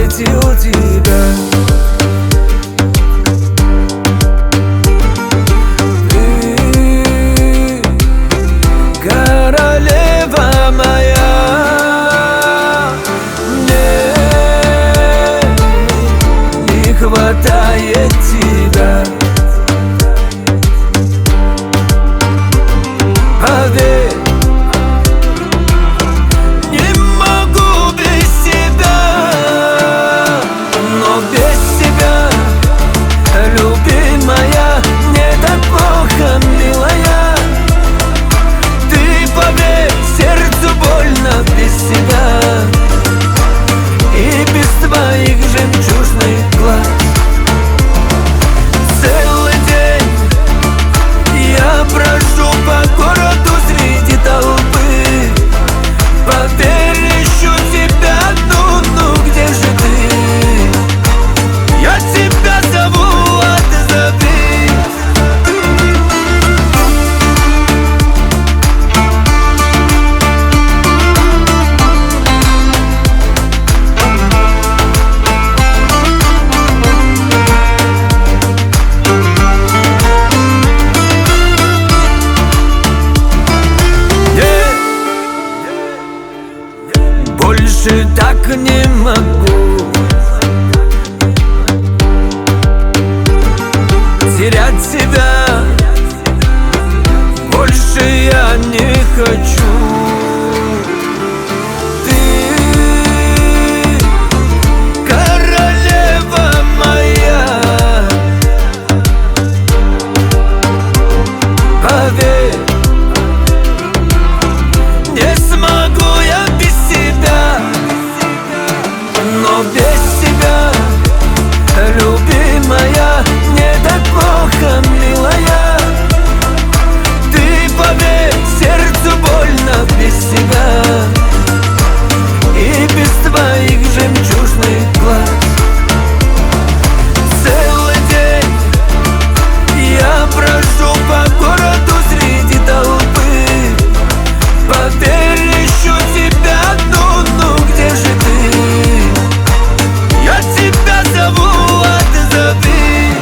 найти у тебя. Ты королева моя, мне не хватает тебя. Поверь, не могу без тебя, но без тебя, любимая, мне так плохо, милая. Ты поверь, сердцу больно без тебя и без твоих жемчужных глаз. Целый день я брожу по городу среди толпы. Поверь, ищу тебя, ну где же ты? Я тебя зову, а ты зови. Больше так не могу терять себя, больше я не хочу. Ты королева моя, поверь, не смогу я без тебя, но без тебя, любимая, мне так плохо, милая. Ты поверь, сердцу больно без тебя и без твоих жемчужных глаз. Целый день я брожу по городу среди толпы. Поверь, ищу тебя, ну где же ты? Я тебя зову, а ты зови.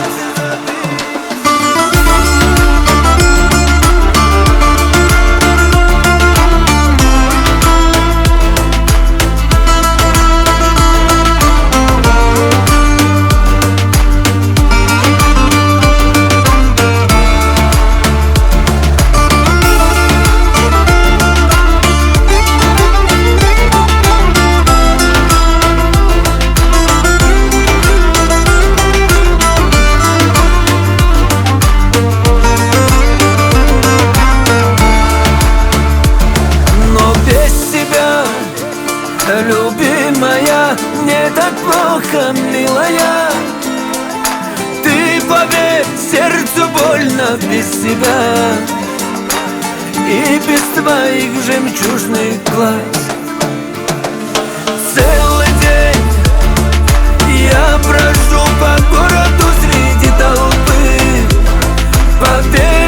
Любимая, мне так плохо, милая. Ты поверь, сердцу больно без тебя и без твоих жемчужных глаз. Целый день я брожу по городу среди толпы. Поверь,